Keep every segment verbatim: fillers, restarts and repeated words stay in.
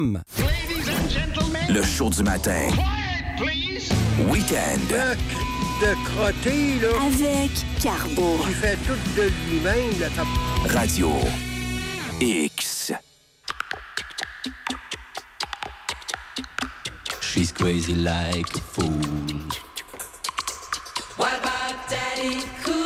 Le show du matin. Week-end. De crotter, là. Avec Carbo. Il fait tout de lui-même, là. Radio X. She's crazy like a fool. What about Daddy Cool?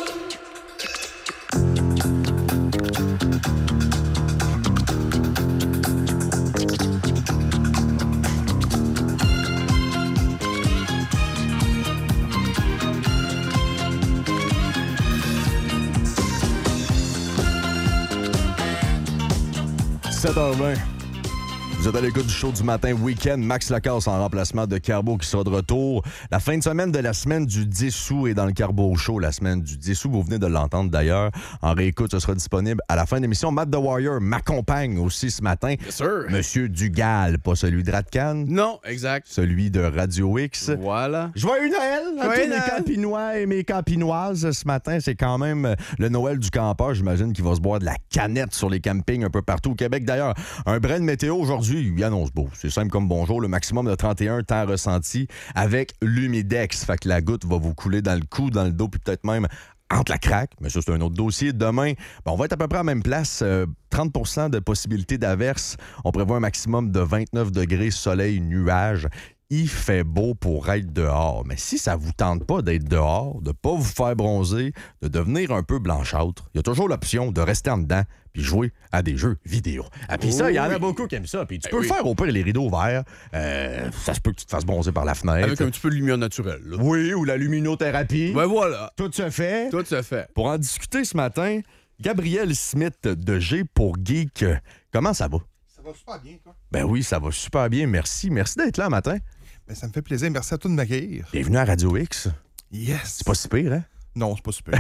sept heures vingt. Vous êtes à l'écoute du show du matin week-end. Max Lacasse en remplacement de Carbo qui sera de retour. La fin de semaine de la semaine du dix août est dans le Carbo Show. La semaine du dix août, vous venez de l'entendre d'ailleurs. En réécoute, ce sera disponible à la fin de l'émission. Matt The Warrior m'accompagne aussi ce matin. Bien sûr. Monsieur Dugal, pas celui de Radcan. Non, exact. Celui de Radio X. Voilà. Joyeux Noël à Joyeux tous Noël. mes campinois et mes campinoises. Ce matin, c'est quand même le Noël du campeur. J'imagine qu'il va se boire de la canette sur les campings un peu partout au Québec. D'ailleurs, un brin de météo aujourd'hui, il annonce beau. C'est simple comme bonjour. Le maximum de trente et un temps ressenti avec l'humidex. Fait que la goutte va vous couler dans le cou, dans le dos, puis peut-être même entre la craque. Mais ça, c'est un autre dossier. Demain, ben, on va être à peu près à la même place. Euh, trente pour cent de possibilité d'averse. On prévoit un maximum de vingt-neuf degrés, soleil, nuages. Il fait beau pour être dehors. Mais si ça vous tente pas d'être dehors, de ne pas vous faire bronzer, de devenir un peu blanchâtre, il y a toujours l'option de rester en dedans puis jouer à des jeux vidéo. Ah, puis ça, il y en a beaucoup qui aiment ça. Puis tu peux Ben le oui. faire au pire les rideaux ouverts. Euh, ça se peut que tu te fasses bronzer par la fenêtre. Avec un petit peu de lumière naturelle. Là. Oui, ou la luminothérapie. Ben voilà. Tout se fait. Tout se fait. Pour en discuter ce matin, Gabriel Smith de G pour Geek. Comment ça va? Ça va super bien, toi. Ben oui, ça va super bien. Merci. Merci d'être là matin. Ben, ça me fait plaisir. Merci à toi de m'accueillir. Bienvenue à Radio X. Yes. C'est pas si pire, hein? Non, c'est pas super.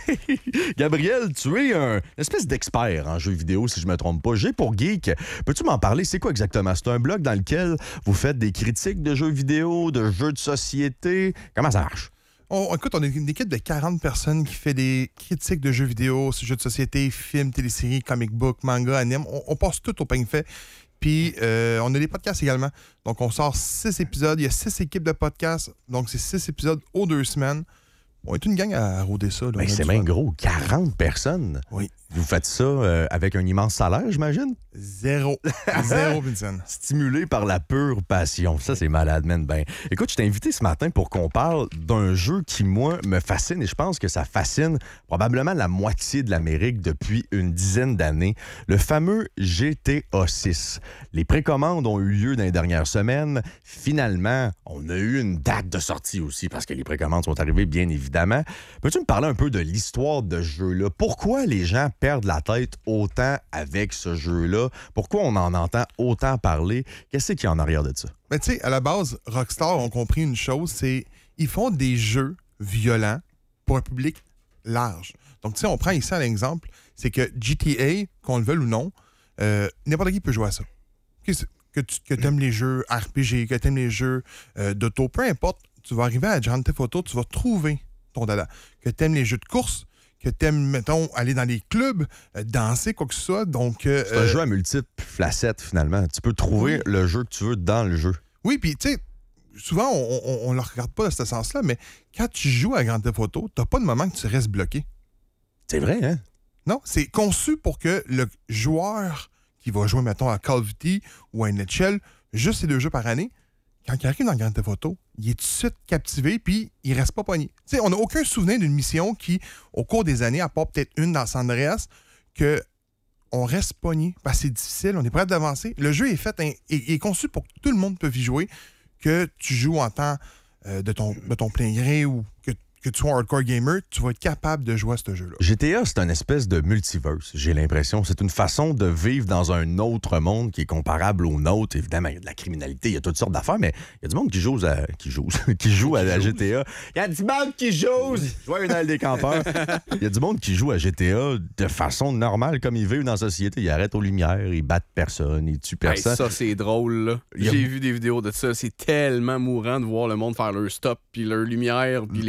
Gabriel, tu es un une espèce d'expert en jeux vidéo, si je me trompe pas. G pour Geek. Peux-tu m'en parler? C'est quoi exactement? C'est un blog dans lequel vous faites des critiques de jeux vidéo, de jeux de société. Comment ça marche? On, écoute, on est une équipe de quarante personnes qui fait des critiques de jeux vidéo, jeux de société, films, téléséries, comic book, manga, anime. On, on passe tout au peigne fait. Puis, euh, on a des podcasts également. Donc, on sort six épisodes. Il y a six équipes de podcasts. Donc, c'est six épisodes aux deux semaines. On est une gang à rôder ça. Là. Ben, On a c'est du bien fun. gros. quarante personnes. Oui. Vous faites ça euh, avec un immense salaire, j'imagine? Zéro. Zéro, Vincent. Stimulé par la pure passion. Ça, c'est malade, man. Ben, écoute, je t'ai invité ce matin pour qu'on parle d'un jeu qui, moi, me fascine et je pense que ça fascine probablement la moitié de l'Amérique depuis une dizaine d'années. Le fameux G T A six. Les précommandes ont eu lieu dans les dernières semaines. Finalement, on a eu une date de sortie aussi parce que les précommandes sont arrivées, bien évidemment. Peux-tu me parler un peu de l'histoire de ce jeu-là? Pourquoi les gens perdent la tête autant avec ce jeu-là? Pourquoi on en entend autant parler? Qu'est-ce qu'il y a en arrière de ça? Mais tu sais, à la base, Rockstar ont compris une chose, c'est ils font des jeux violents pour un public large. Donc, tu sais, on prend ici un exemple, c'est que G T A, qu'on le veuille ou non, euh, n'importe qui peut jouer à ça. Que, que tu que aimes les jeux R P G, que tu aimes les jeux euh, d'auto, peu importe, tu vas arriver à Grand Theft Auto, tu vas trouver ton dada. Que tu aimes les jeux de course, que tu aimes, mettons, aller dans les clubs, euh, danser, quoi que ce soit. Donc, euh, C'est un jeu à multiples facettes, finalement. Tu peux trouver Oui. le jeu que tu veux dans le jeu. Oui, puis tu sais, souvent, on ne le regarde pas dans ce sens-là, mais quand tu joues à Grand Theft Auto, tu n'as pas de moment que tu restes bloqué. C'est vrai, hein? Non, c'est conçu pour que le joueur qui va jouer, mettons, à Call of Duty ou à N H L, juste ces deux jeux par année, quand il arrive dans Grand Theft Auto, il est tout de suite captivé, puis il reste pas pogné. Tu sais, on n'a aucun souvenir d'une mission qui, au cours des années, à part peut-être une dans San Andreas, que on reste pogné, parce que c'est difficile, on est prêt d'avancer. Le jeu est fait, est, est conçu pour que tout le monde puisse y jouer, que tu joues en temps euh, de, ton, de ton plein gré ou que, que tu sois un hardcore gamer, tu vas être capable de jouer à ce jeu-là. G T A, c'est une espèce de multiverse, j'ai l'impression. C'est une façon de vivre dans un autre monde qui est comparable au nôtre. Évidemment, il y a de la criminalité, il y a toutes sortes d'affaires, mais il y a du monde qui joue à, qui joue, qui joue à la G T A. Il y a du monde qui joue! Joyeux Noël des campeurs. Il y a du monde qui joue à G T A de façon normale, comme ils vivent dans la société. Ils arrêtent aux lumières, ils battent personne, ils tuent Hey, personne. ça, c'est drôle, là. Il y a- J'ai vu des vidéos de ça. C'est tellement mourant de voir le monde faire leur stop, puis leur lumière, puis les,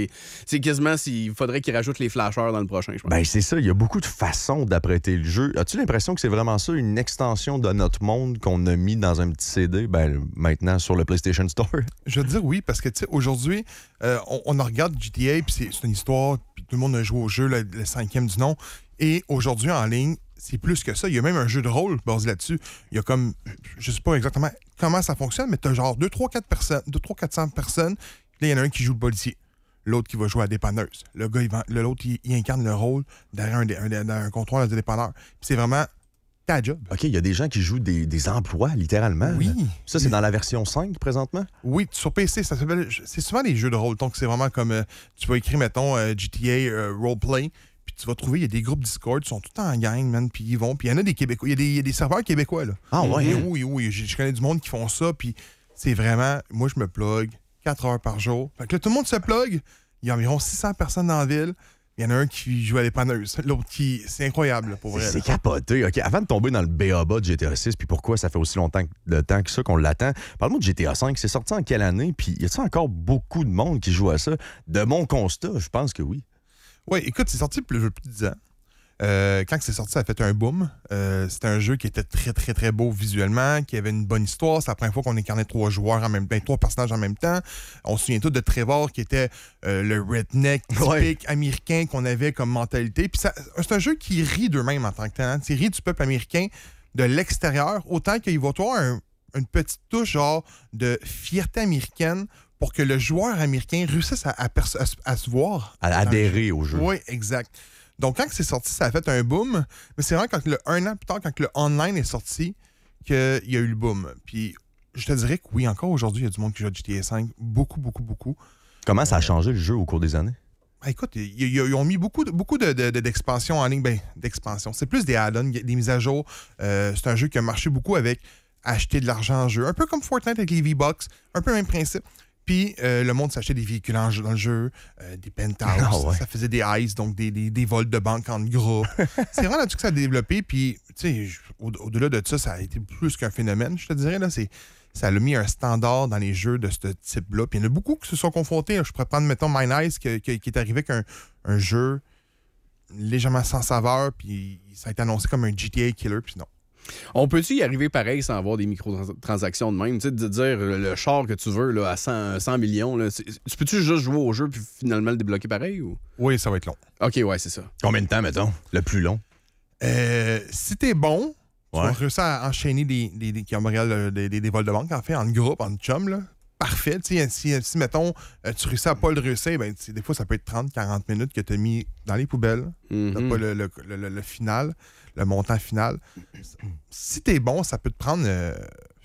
c'est quasiment s'il faudrait qu'ils rajoutent les flashers dans le prochain, je pense. Ben, c'est ça. Il y a beaucoup de façons d'apprêter le jeu. As-tu l'impression que c'est vraiment ça, une extension de notre monde qu'on a mis dans un petit C D, ben, maintenant sur le PlayStation Store? Je veux dire oui, parce que, tu sais, aujourd'hui, euh, on, on en regarde G T A, puis c'est, c'est une histoire, puis tout le monde a joué au jeu, le, le cinquième du nom. Et aujourd'hui, en ligne, c'est plus que ça. Il y a même un jeu de rôle basé là-dessus. Il y a comme, je sais pas exactement comment ça fonctionne, mais tu as genre deux, trois, quatre personnes, deux, trois, quatre cents personnes. Là, il y en a un qui joue le policier. L'autre qui va jouer à la dépanneuse. Le gars, il va, l'autre, il, il incarne le rôle derrière un, un, un, un comptoir de dépanneur. Puis c'est vraiment ta job. OK, il y a des gens qui jouent des, des emplois, littéralement. Oui. Ça, c'est dans la version cinq, présentement? Oui, sur P C, ça s'appelle. C'est souvent des jeux de rôle. Donc, c'est vraiment comme. Euh, tu vas écrire, mettons, euh, G T A euh, Roleplay. Puis tu vas trouver, il y a des groupes Discord, ils sont tout le temps en gang, man. Puis ils vont. Puis il y en a des Québécois. Il y a des, il y a des serveurs québécois, là. Ah, ouais. Et oui, oui. Je, je connais du monde qui font ça. Puis c'est vraiment. Moi, je me plug quatre heures par jour. Fait que là, tout le monde se plug. Il y a environ six cents personnes dans la ville. Il y en a un qui joue à l'épanneuse. L'autre qui. C'est incroyable, là, pour vrai. C'est là. capoté. OK, avant de tomber dans le B A B A de G T A six, puis pourquoi ça fait aussi longtemps que, de temps que ça qu'on l'attend, parle-moi de G T A cinq. C'est sorti en quelle année? Puis y a-t-il encore beaucoup de monde qui joue à ça? De mon constat, je pense que oui. Oui, écoute, c'est sorti depuis plus de dix ans. Euh, quand c'est sorti, ça a fait un boom. Euh, c'était un jeu qui était très, très, très beau visuellement, qui avait une bonne histoire. C'est la première fois qu'on incarnait trois joueurs en même temps, trois personnages en même temps. On se souvient tous de Trevor, qui était euh, le redneck typique Ouais. américain qu'on avait comme mentalité. Puis ça, c'est un jeu qui rit d'eux-mêmes en tant que tel. Hein. Il rit du peuple américain de l'extérieur, autant qu'il va avoir un, une petite touche genre de fierté américaine pour que le joueur américain réussisse à, à, perce- à, à se voir. À adhérer au jeu. Oui, exact. Donc, quand c'est sorti, ça a fait un boom. Mais c'est vraiment quand le, un an plus tard, quand le online est sorti, qu'il y a eu le boom. Puis, je te dirais que oui, encore aujourd'hui, il y a du monde qui joue à G T A cinq. Beaucoup, beaucoup, beaucoup. Comment ça a changé le jeu au cours des années? Ben, écoute, ils, ils- ils ont mis beaucoup, de, beaucoup de, de- de- d'expansions en ligne. Ben, d'expansion. C'est plus des add-ons, des mises à jour. Euh, c'est un jeu qui a marché beaucoup avec acheter de l'argent en jeu. Un peu comme Fortnite avec les V-Bucks. Un peu le même principe. Puis euh, le monde s'achetait des véhicules en jeu, dans le jeu, euh, des penthouses, Ah ouais. ça faisait des heists, donc des, des, des vols de banque en groupe. C'est vraiment là-dessus que ça a développé. Puis, tu sais, je- au- au-delà de ça, ça a été plus qu'un phénomène, je te dirais. Là, c'est, ça a mis un standard dans les jeux de ce type-là. Puis il y en a beaucoup qui se sont confrontés. Là. Je pourrais prendre, mettons, Mine Ice, qui, qui- qui est arrivé avec un, un jeu légèrement sans saveur, puis ça a été annoncé comme un G T A killer, puis non. On peut-tu y arriver pareil sans avoir des microtransactions de même? Tu sais, de dire le, le char que tu veux là, à cent, cent millions, là, c'est- tu peux-tu juste jouer au jeu puis finalement le débloquer pareil? Ou? Oui, ça va être long. OK, ouais, c'est ça. Combien de temps, mettons? Le plus long? Euh, si t'es bon, tu Ouais. vas réussir à enchaîner des, des, des, des, des, des, des vols de banque, en fait, en groupe, en chum, là. Parfait. Tu sais, Si, si, mettons, euh, tu réussis à pas le réussir, ben, tu sais, des fois, ça peut être trente à quarante minutes que tu as mis dans les poubelles. Mhm. T'as pas le, le, le, le- le final, le montant final. Si t'es bon, ça peut te prendre euh,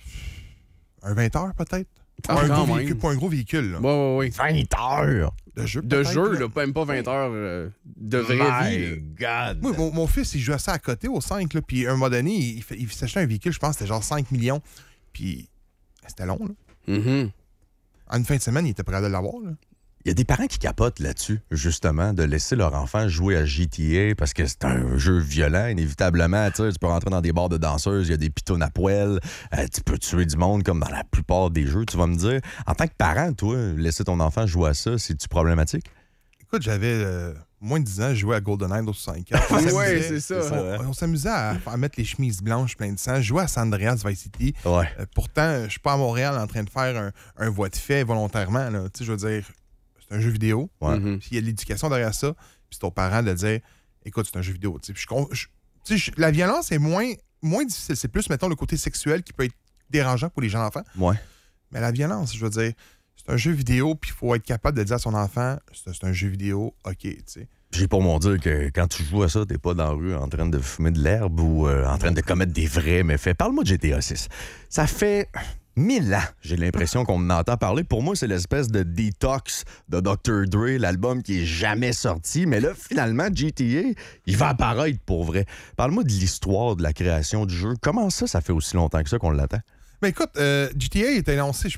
un vingt heures, peut-être. Ah, Pour un quand gros même. véhicule, pour un gros véhicule, là. Ouais, ouais, ouais. vingt heures! De jeu, De peut-être, jeu, là. là, pas- même pas vingt heures euh, de vraie My vie. là. God! Moi, mon, mon fils, il jouait à ça à côté au cinq, là, puis à un moment donné, il, fait- il s'achetait un véhicule, je pense que c'était genre cinq millions. Puis c'était long, là. Mhm. En une fin de semaine, il était prêt à l'avoir, là. Il y a des parents qui capotent là-dessus, justement, de laisser leur enfant jouer à G T A parce que c'est un jeu violent, inévitablement. Tu sais, tu peux rentrer dans des bars de danseuses, il y a des pitons à poêle, euh, tu peux tuer du monde comme dans la plupart des jeux. Tu vas me dire, en tant que parent, toi, laisser ton enfant jouer à ça, c'est-tu problématique? Écoute, j'avais euh, moins de dix ans, je jouais à GoldenEye au soixante-quatre. On Ouais, s'amusait- c'est ça. C'est ça, hein? On, on s'amusait à, à mettre les chemises blanches pleines de sang. Je jouais à San Andreas Vice City. Ouais. Euh, pourtant, je suis pas à Montréal en train de faire un, un voie de fait volontairement. Là. Tu sais, je veux dire, c'est un jeu vidéo. Ouais. Mhm. Puis il y a de l'éducation derrière ça. Puis c'est aux parents de dire, écoute, c'est un jeu vidéo. Tu sais, puis je con- je- tu sais, je- la violence est moins, moins difficile. C'est plus, mettons, le côté sexuel qui peut être dérangeant pour les jeunes enfants. Ouais. Mais la violence, je veux dire, c'est un jeu vidéo, puis il faut être capable de dire à son enfant, c'est c'est un jeu vidéo, OK, tu sais. J'ai pour mon dire que quand tu joues à ça, t'es pas dans la rue en train de fumer de l'herbe ou euh, en train de commettre des vrais méfaits. Parle-moi de G T A six. Ça fait mille ans, j'ai l'impression qu'on en entend parler. Pour moi, c'est l'espèce de détox de docteur Dre, l'album qui est jamais sorti. Mais là, finalement, G T A, il va apparaître pour vrai. Parle-moi de l'histoire de la création du jeu. Comment ça, ça fait aussi longtemps que ça qu'on l'attend? Mais écoute, euh, G T A est annoncé, je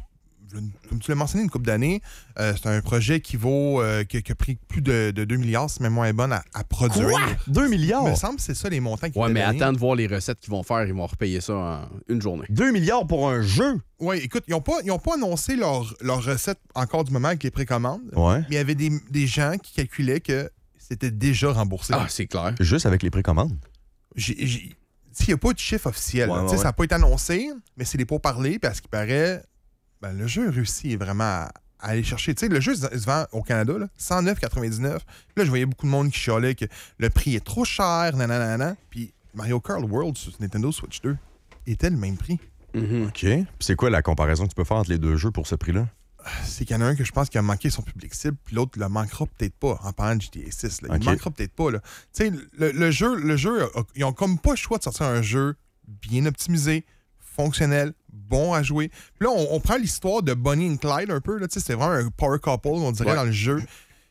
comme tu l'as mentionné, une couple d'années. Euh, c'est un projet qui vaut, euh, qui, qui a pris plus de, de deux milliards, si ma mémoire est bonne, à, à produire. Quoi? deux milliards? Il me semble que c'est ça les montants qu'ils Ouais, mais donnés. attends de voir les recettes qu'ils vont faire. Ils vont repayer ça en une journée. deux milliards pour un jeu? Oui, écoute, ils n'ont pas, ils ont pas annoncé leur, leur recette encore du moment avec les précommandes. Ouais. Mais il y avait des, des gens qui calculaient que c'était déjà remboursé. Ah, c'est clair. Juste avec les précommandes? J'ai, j'ai... Il n'y a pas de chiffre officiel. Ouais, là. ouais, Tu sais, ouais. Ça n'a pas été annoncé, mais c'est des pourparlers, parce qu'il paraît, ben, le jeu réussit vraiment à, à aller chercher. Tu sais, le jeu se se vend au Canada, là, cent neuf quatre-vingt-dix-neuf. Puis là, je voyais beaucoup de monde qui chialait que le prix est trop cher, nanana. Puis Mario Kart World sur Nintendo Switch deux était le même prix. Mhm. OK. Puis c'est quoi la comparaison que tu peux faire entre les deux jeux pour ce prix-là? C'est qu'il y en a un que je pense qui a manqué son public cible, puis l'autre le manquera peut-être pas, en parlant de G T A six. Là. Il OK. ne manquera peut-être pas. Là. Tu sais, le, le jeu, le jeu a- ils ont comme pas le choix de sortir un jeu bien optimisé, fonctionnel, bon à jouer. Puis là, on, on prend l'histoire de Bonnie and Clyde un peu. Là, tu sais, c'est vraiment un power couple, on dirait, Ouais. dans le jeu.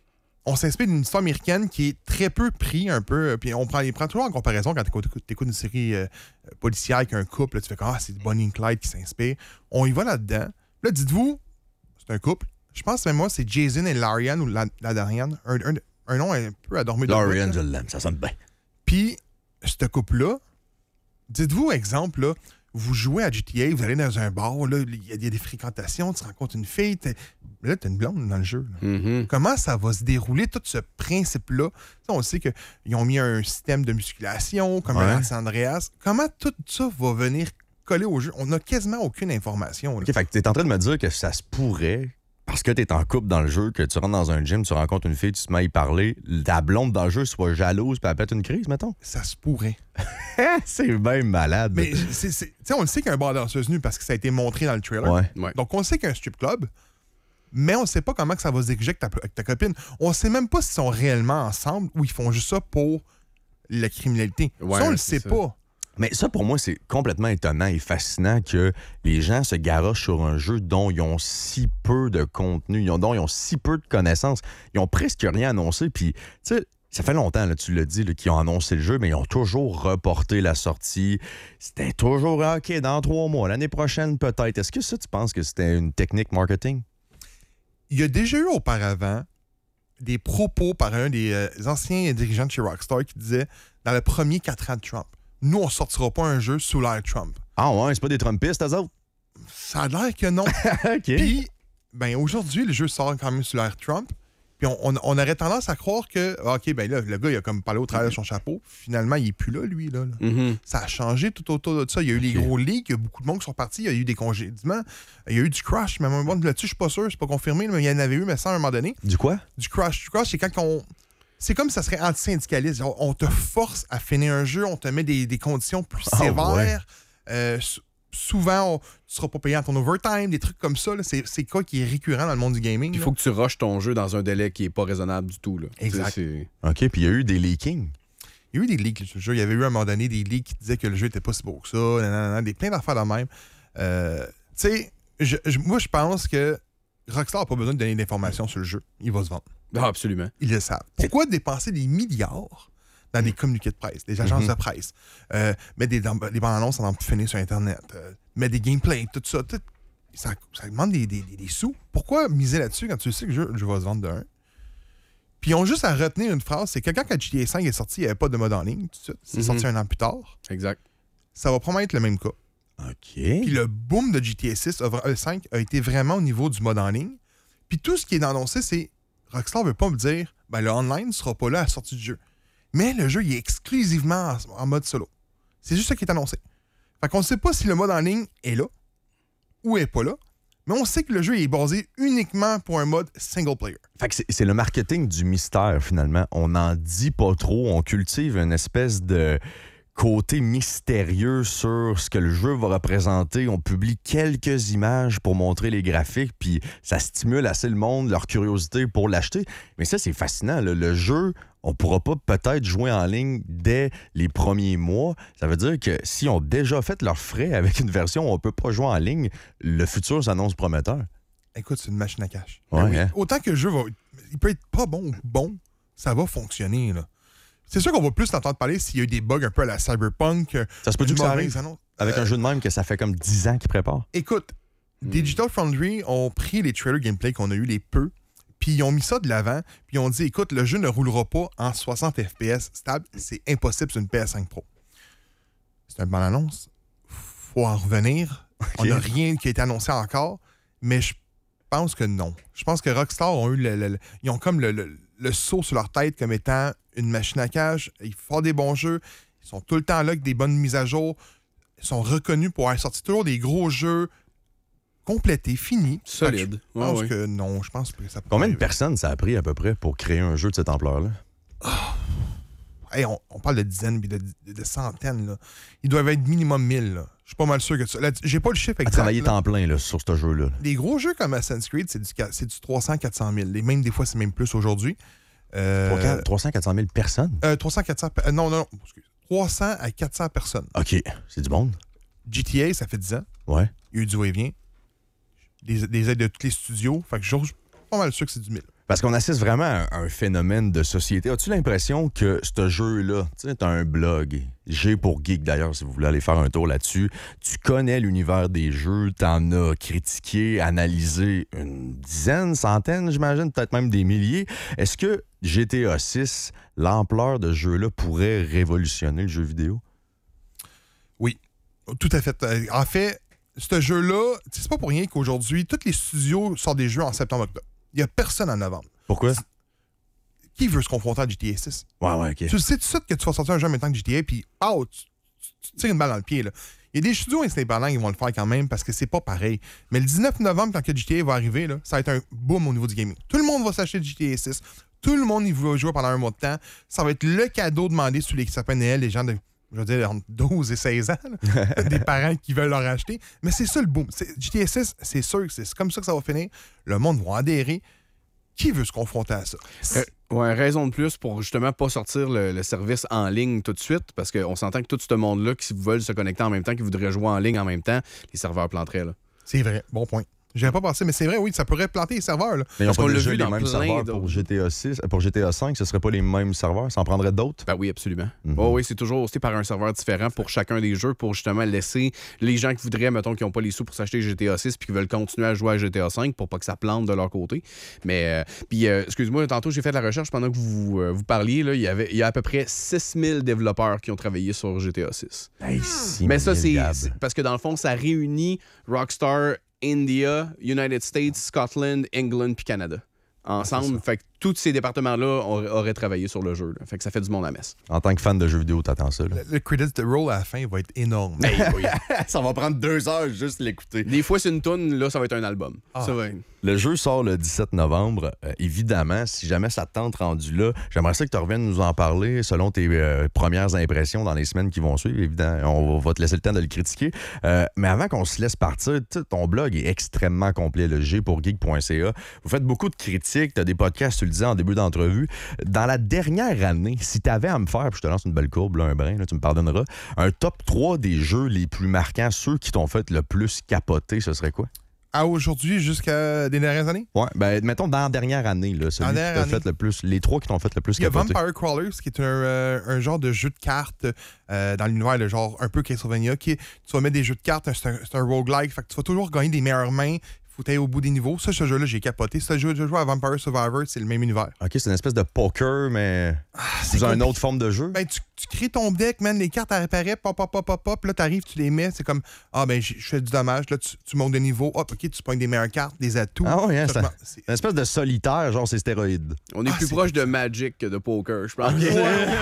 On s'inspire d'une histoire américaine qui est très peu pris un peu. Puis on prend, il prend toujours en comparaison quand tu écoutes une série euh, policière avec un couple. Là, tu fais comme ah, c'est Bonnie and Clyde qui s'inspire. On y va là-dedans. Là, dites-vous, c'est un couple. Je pense même moi, c'est Jason et Larian ou la, la Darian. Un, un, un nom un peu adormé de Lorian, bout, je là. l'aime, ça sonne bien. Puis, ce couple-là, dites-vous, exemple, là, vous jouez à G T A, vous allez dans un bar, là, il y, a- il y a des fréquentations, tu rencontres une fille, t'es- là, t'as une blonde dans le jeu. là. Mhm. Comment ça va se dérouler, tout ce principe-là? Tu sais, on sait qu'ils ont mis un système de musculation, comme Ouais. un San Andreas. Comment tout ça va venir coller au jeu? On n'a quasiment aucune information. là. OK, fait que t'es en train de me dire que ça se pourrait, parce que t'es en couple dans le jeu, que tu rentres dans un gym, tu rencontres une fille, tu te mets à y parler, ta blonde dans le jeu soit jalouse puis elle pète une crise, mettons? Ça se pourrait. C'est bien malade. Mais c'est, c'est- tu sais, on le sait qu'il y a un bar danseuse nue parce que ça a été montré dans le trailer. Ouais. Ouais. Donc, on sait qu'il y a un strip club, mais on ne sait pas comment que ça va se diriger avec ta, avec ta copine. On ne sait même pas s'ils sont réellement ensemble ou ils font juste ça pour la criminalité. Ouais, ça, on le c'est sait ça. pas. Mais ça, pour moi, c'est complètement étonnant et fascinant que les gens se garochent sur un jeu dont ils ont si peu de contenu, ils ont- dont ils ont si peu de connaissances. Ils ont presque rien annoncé. Puis, tu sais, ça fait longtemps, là, tu l'as dit, là, qu'ils ont annoncé le jeu, mais ils ont toujours reporté la sortie. C'était toujours, ah, OK, dans trois mois, l'année prochaine peut-être. Est-ce que ça, tu penses que c'était une technique marketing? Il y a déjà eu auparavant des propos par un des euh, anciens dirigeants de chez Rockstar qui disait dans le premier quatre ans de Trump, nous, on ne sortira pas un jeu sous l'ère Trump. Ah ouais, c'est pas des Trumpistes, eux autres? Ça a l'air que non. OK. Puis, ben, aujourd'hui, le jeu sort quand même sous l'ère Trump. Puis on, on- on aurait tendance à croire que, ah, OK, ben là, le gars, il a comme parlé au travers de son chapeau. Finalement, il est plus là, lui. Là, là. Mhm. Ça a changé tout autour de ça. Il y a eu les OK. gros leaks, il y a beaucoup de monde qui sont partis, il y a eu des congédiements, il y a eu du crash. Mais bon, là-dessus, je suis pas sûr, c'est pas confirmé, mais il y en avait eu, mais ça, à un moment donné. Du quoi? Du crash. Du crash, c'est quand on. C'est comme si ça serait antisyndicaliste. On, on te force à finir un jeu, on te met des, des conditions plus Ah, sévères. ouais. Euh, sou- souvent, on- tu seras pas payé en ton overtime, des trucs comme ça. là. C'est, c'est quoi qui est récurrent dans le monde du gaming. Il là. faut que tu rushes ton jeu dans un délai qui est pas raisonnable du tout. Là. Exact. Tu sais, OK, puis il y a eu des leakings. Il y a eu des leaks sur le jeu. Il y avait eu à un moment donné des leaks qui disaient que le jeu était pas si beau que ça, nanana, des plein d'affaires de même. Euh, tu sais, je- je- moi, je pense que Rockstar n'a pas besoin de donner d'informations sur le jeu. Il va se vendre. c'est- Ah, absolument. Ils le savent. Pourquoi dépenser des milliards dans des communiqués de presse, des agences Mhm. de presse, euh, mettre des, des bandes annonces en finir sur Internet, euh, mettre des gameplays, tout ça, tout- ça, ça demande des, des- des- des sous. Pourquoi miser là-dessus quand tu sais que le jeu, le jeu va se vendre de un? Puis ils ont juste à retenir une phrase, c'est que quand G T A cinq est sorti, il n'y avait pas de mode en ligne, tout de suite. C'est Mhm. sorti un an plus tard. Exact. Ça va probablement être le même cas. OK. Puis le boom de G T A six, a vra- euh, cinq a été vraiment au niveau du mode en ligne. Puis tout ce qui est annoncé, c'est Rockstar veut pas me dire ben le online ne sera pas là à la sortie du jeu. Mais le jeu il est exclusivement en, en mode solo. C'est juste ça qui est annoncé. Fait qu'on ne sait pas si le mode en ligne est là ou est pas là. Mais on sait que le jeu est basé uniquement pour un mode single player. Fait que c'est, c'est le marketing du mystère, finalement. On n'en dit pas trop. On cultive une espèce de côté mystérieux sur ce que le jeu va représenter. On publie quelques images pour montrer les graphiques, puis ça stimule assez le monde, leur curiosité pour l'acheter. Mais ça, c'est fascinant. là. Le jeu, on pourra pas peut-être jouer en ligne dès les premiers mois. Ça veut dire que si on a déjà fait leurs frais avec une version où on peut pas jouer en ligne, le futur s'annonce prometteur. Écoute, c'est une machine à cash. Ouais, Ben oui. hein? Autant que le jeu va. Il peut être pas bon ou bon, ça va fonctionner. Là. C'est sûr qu'on va plus t'entendre parler s'il y a eu des bugs un peu à la Cyberpunk. Ça se peut-tu une que ça mauvaise arrive annonce. avec Euh, un jeu de même que ça fait comme dix ans qu'il prépare? Écoute, Digital Foundry ont pris les trailers gameplay qu'on a eu, les peu, puis ils ont mis ça de l'avant, puis ils ont dit, écoute, le jeu ne roulera pas en soixante F P S stable, c'est impossible sur une P S cinq Pro. C'est une bonne annonce. Faut en revenir. Okay. On n'a rien qui a été annoncé encore, mais je pense que non. Je pense que Rockstar ont eu le, le, le ils ont comme le, le, le saut sur leur tête comme étant une machine à cash. Ils font des bons jeux. Ils sont tout le temps là avec des bonnes mises à jour. Ils sont reconnus pour avoir sorti toujours des gros jeux complétés, finis. Solide. Je pense ouais, ouais. que non. Je pense que ça peut Combien de arriver. personnes ça a pris à peu près pour créer un jeu de cette ampleur-là? Oh. Hey, on, on parle de dizaines et de, de, de centaines. Là. Ils doivent être minimum mille. Là. Je suis pas mal sûr que ça. Là, j'ai pas le chiffre exact. À travailler là. temps plein là, sur ce jeu-là. Les gros jeux comme Assassin's Creed, c'est du, c'est du trois cents à quatre cent mille. Et même des fois, c'est même plus aujourd'hui. Euh... trois cents à quatre cent mille personnes? Euh, trois cents à quatre cents. Euh, non, non, non. Excuse. trois cents à quatre cents personnes. OK. C'est du monde. G T A, ça fait dix ans. Ouais. Il y a eu du va-et-vient. Des, des aides de tous les studios. Fait que je suis pas mal sûr que c'est du mille. Parce qu'on assiste vraiment à un phénomène de société. As-tu l'impression que ce jeu-là, tu sais, t'as un blog, G pour Geek d'ailleurs, si vous voulez aller faire un tour là-dessus, tu connais l'univers des jeux, t'en as critiqué, analysé une dizaine, centaine, j'imagine, peut-être même des milliers. Est-ce que G T A six, l'ampleur de ce jeu-là pourrait révolutionner le jeu vidéo? Oui, tout à fait. En fait, ce jeu-là, c'est pas pour rien qu'aujourd'hui, tous les studios sortent des jeux en septembre-octobre. Il n'y a personne en novembre. Pourquoi? Qui veut se confronter à G T A six? Ouais, ouais, OK. Tu le sais tout de suite que tu vas sortir un jeu en même temps que G T A, puis oh, tu, tu, tu tires une balle dans le pied. Là. Il y a des studios indépendants qui vont le faire quand même parce que c'est pas pareil. Mais le dix-neuf novembre, quand que G T A va arriver, là, ça va être un boom au niveau du gaming. Tout le monde va s'acheter G T A six. Tout le monde y va jouer pendant un mois de temps. Ça va être le cadeau demandé sur les sapins de Noël, les gens de, je veux dire, entre douze et seize ans, là, des parents qui veulent leur acheter. Mais c'est ça le boom. C'est, G T A six, c'est sûr que c'est, c'est comme ça que ça va finir. Le monde va adhérer. Qui veut se confronter à ça? Euh, ouais, raison de plus pour justement pas sortir le, le service en ligne tout de suite, parce qu'on s'entend que tout ce monde-là qui veulent se connecter en même temps, qui voudraient jouer en ligne en même temps, les serveurs planteraient. Là. C'est vrai, bon point. J'avais pas pensé, mais c'est vrai, oui, ça pourrait planter les serveurs. Là. Mais ils n'ont Parce pas qu'on l'a déjà vu les dans mêmes plein serveurs d'autres. pour G T A six, pour G T A cinq, ce ne seraient pas les mêmes serveurs? Ça en prendrait d'autres? Ben oui, absolument. Mm-hmm. Oh, oui, c'est toujours hosté par un serveur différent pour chacun des jeux, pour justement laisser les gens qui voudraient, mettons, qui n'ont pas les sous pour s'acheter G T A six puis qui veulent continuer à jouer à G T A cinq pour pas que ça plante de leur côté. Mais, euh, puis, euh, excuse-moi, tantôt, j'ai fait de la recherche pendant que vous, euh, vous parliez. Là, il, y avait, il y a à peu près six mille développeurs qui ont travaillé sur G T A six. Hey, Mais ça, c'est, c'est parce que dans le fond, ça réunit Rockstar, India, United States, Scotland, England puis Canada. Ensemble, fait que tous ces départements-là auraient, auraient travaillé sur le jeu. Là. Fait que ça fait du monde à messe. En tant que fan de jeux vidéo, t'attends ça. Là. Le, le credits de roll à la fin va être énorme. Hey, oui. Ça va prendre deux heures juste l'écouter. Des fois, c'est une toune, là, ça va être un album. Ah. Ça va être... Le jeu sort le dix-sept novembre. Euh, évidemment, si jamais ça te tente rendu là, j'aimerais ça que tu reviennes nous en parler selon tes euh, premières impressions dans les semaines qui vont suivre. Évidemment, on va te laisser le temps de le critiquer. Euh, mais avant qu'on se laisse partir, ton blog est extrêmement complet, le g pour geek point c a. Vous faites beaucoup de critiques, tu as des podcasts, tu le disais en début d'entrevue. Dans la dernière année, si tu avais à me faire, puis je te lance une belle courbe, là, un brin, là, tu me pardonneras, un top trois des jeux les plus marquants, ceux qui t'ont fait le plus capoter, ce serait quoi? À aujourd'hui, jusqu'à des dernières années? Ouais, ben mettons dans la dernière année, là, celui En qui t'a dernière fait le plus, les trois qui t'ont fait le plus Il y a capoter. Vampire Crawlers, qui est un, euh, un genre de jeu de cartes euh, dans l'univers, le genre un peu Castlevania, qui est, tu vas mettre des jeux de cartes, c'est un, c'est un roguelike, fait que tu vas toujours gagner des meilleures mains, faut aller au bout des niveaux. Ça, ce jeu-là, j'ai capoté. Ce jeu, je joue à Vampire Survivor, c'est le même univers. OK, c'est une espèce de poker, mais c'est sous une compli- autre forme de jeu. Ben, tu, tu crées ton deck, man, les cartes apparaissent, pop, pop, pop, pop, pop, là, t'arrives, tu les mets, c'est comme, ah, ben, je fais du dommage, là, tu, tu montes de niveau, hop, OK, tu pognes des meilleures cartes, des atouts. Ah ouais, hein, Ça, ça- je m'en- c'est- Une espèce de solitaire, genre c'est stéroïde. On est Ah, plus c'est- proche de Magic que de poker, je pense. Ouais, ouais,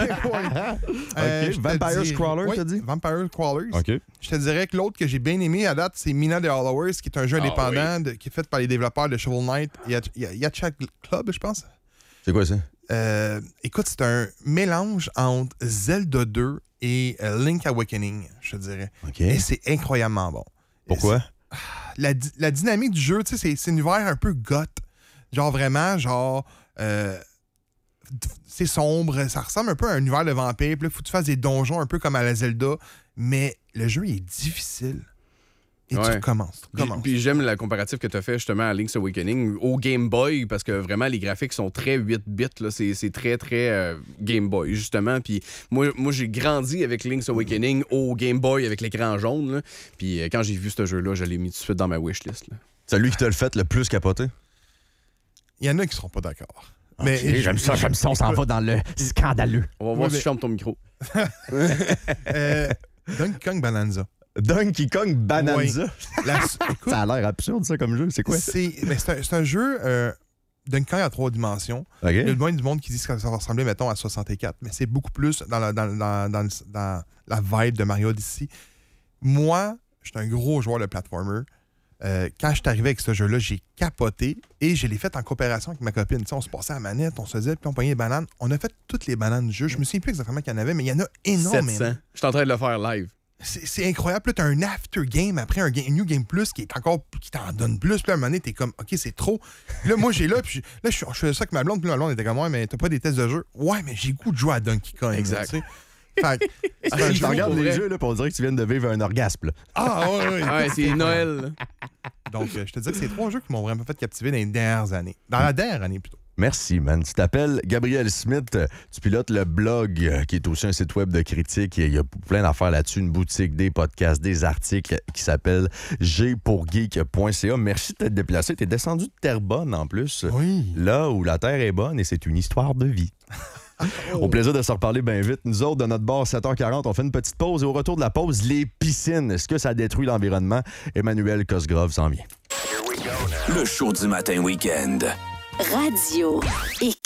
ouais. Euh, je te Vampire dis- Crawler, oui, t'as dit? Vampire Crawlers. OK. Je te dirais que l'autre que j'ai bien aimé à date, c'est Mina the Hollowers, qui est un jeu Ah, indépendant de- qui est fait par les développeurs de Shovel Knight et Yacht- Yacht Club, je pense. C'est quoi ça? Euh, écoute, c'est un mélange entre Zelda deux et euh, Link Awakening, je te dirais. OK. Et c'est incroyablement bon. Pourquoi? La, di- la dynamique du jeu, tu sais, c'est, c'est un univers un peu goth. Genre vraiment, genre... euh, c'est sombre, ça ressemble un peu à un univers de vampire. Puis là, il faut que tu fasses des donjons un peu comme à la Zelda. Mais le jeu, il est difficile. et Ouais. tu recommences. Tu Puis, recommences. puis j'aime la comparative que tu as fait justement à Link's Awakening au Game Boy parce que vraiment les graphiques sont très huit bits. Là. C'est, c'est très, très euh, Game Boy, justement. Puis moi, moi, j'ai grandi avec Link's Awakening au Game Boy avec l'écran jaune. Là. Puis euh, quand j'ai vu ce jeu-là, je l'ai mis tout de suite dans ma wishlist. Là. C'est lui qui t'a le fait le plus capoter? Il y en a qui seront pas d'accord. Ok, j'aime ça, j'aime ça, on s'en va dans le scandaleux. On va voir Ouais, si mais- je ferme ton micro. Euh, Donkey Kong Bonanza. Donkey Kong Bonanza. La- écoute, Ça a l'air absurde, ça, comme jeu. C'est quoi? c'est, ben, c'est, un, c'est un jeu euh, Donkey Kong à trois dimensions. OK. Il y a le moins du monde qui dit que ça ressemblait, mettons, à soixante-quatre, mais c'est beaucoup plus dans la, dans, dans- dans le- dans la vibe de Mario Odyssey. Moi, je suis un gros joueur de platformer. Euh, quand je suis arrivé avec ce jeu-là, j'ai capoté et je l'ai fait en coopération avec ma copine. Tu sais, on se passait à la manette, on se faisait, puis on pognait les bananes. On a fait toutes les bananes du jeu. Je me souviens plus exactement qu'il y en avait, mais il y en a énormément. sept cents. Je suis en train de le faire live. C'est, c'est incroyable. Puis là, t'as un after game après un, game, un New Game Plus qui est encore qui t'en donne plus. Puis là, à un moment donné, t'es comme, OK, c'est trop. Puis là, moi, j'ai là, puis je- là, je, je faisais ça avec ma blonde. Puis ma blonde était comme, ouais, mais t'as pas des tests de jeu. Ouais, mais j'ai goût de jouer à Donkey Kong. là, Exact. tu sais. Fait que, c'est un Je jeu regarde pour les vrai. jeux, là, puis on dirait que tu viens de vivre un orgasme. là. Ah, ouais, ouais. Ouais, c'est Noël. là. Donc, euh, je te dis que c'est trois jeux qui m'ont vraiment fait captiver dans les dernières années. Dans la dernière année, plutôt. Merci, man. Tu t'appelles Gabriel Smith. Tu pilotes le blog euh, qui est aussi un site web de critique. Il y a plein d'affaires là-dessus. Une boutique, des podcasts, des articles qui s'appelle g pour geek point c a. Merci de t'être déplacé. T'es descendu de Terrebonne en plus. Oui. Là où la terre est bonne et c'est une histoire de vie. Au plaisir de se reparler bien vite. Nous autres, de notre bord, sept heures quarante, on fait une petite pause et au retour de la pause, les piscines. Est-ce que ça détruit l'environnement? Emmanuel Cosgrove s'en vient. Le show du matin week-end. Radio X.